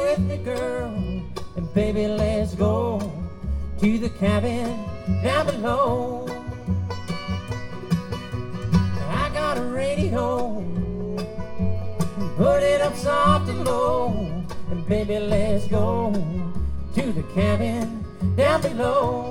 with me, girl, and baby, let's go to the cabin down below. I got a radio, put it up soft and low, and baby, let's go to the cabin down below.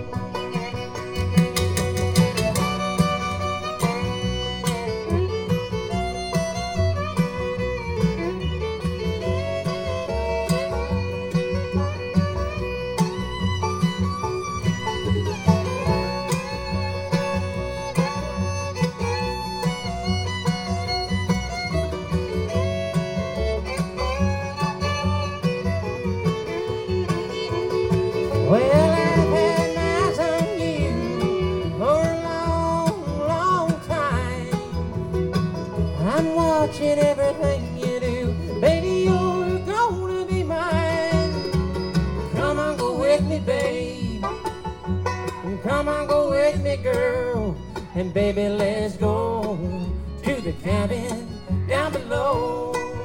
Well, I've had my eyes on you for a long, long time. I'm watching everything you do. Baby, you're gonna be mine. Come on, go with me, babe. Come on, go with me, girl. And baby, let's go to the cabin down below.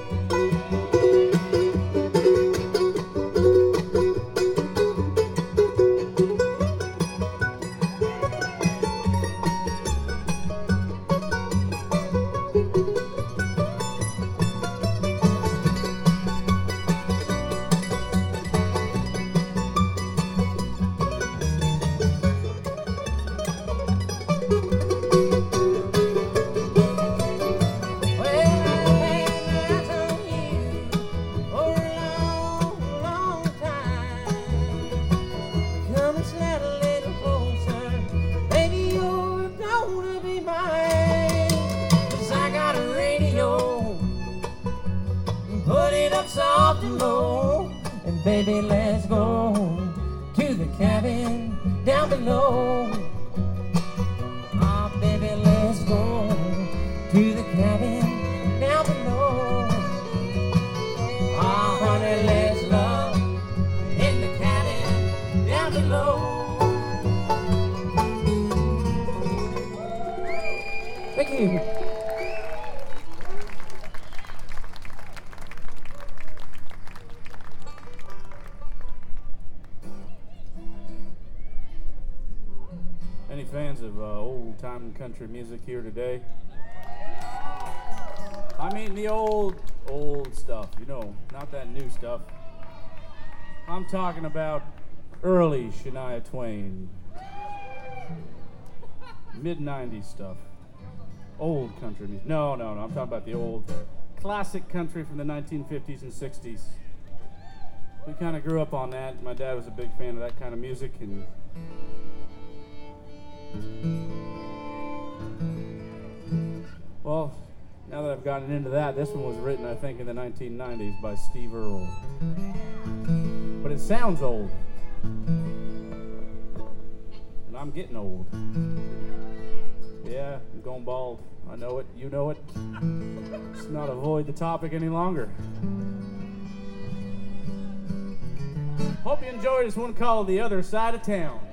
Soft and low, and baby, let's go to the cabin down below. Ah, baby, let's go to the cabin down below. Ah, honey, let's love in the cabin down below. Thank you. Any fans of old-time country music here today? I mean the old stuff, you know, not that new stuff. I'm talking about early Shania Twain, mid-90s stuff, old country music. No, I'm talking about the old classic country from the 1950s and 60s. We kind of grew up on that. My dad was a big fan of that kind of music, and well, now that I've gotten into that, this one was written, I think, in the 1990s by Steve Earle. But it sounds old. And I'm getting old. Yeah, I'm going bald. I know it. You know it. Let's not avoid the topic any longer. Hope you enjoyed this one called The Other Side of Town.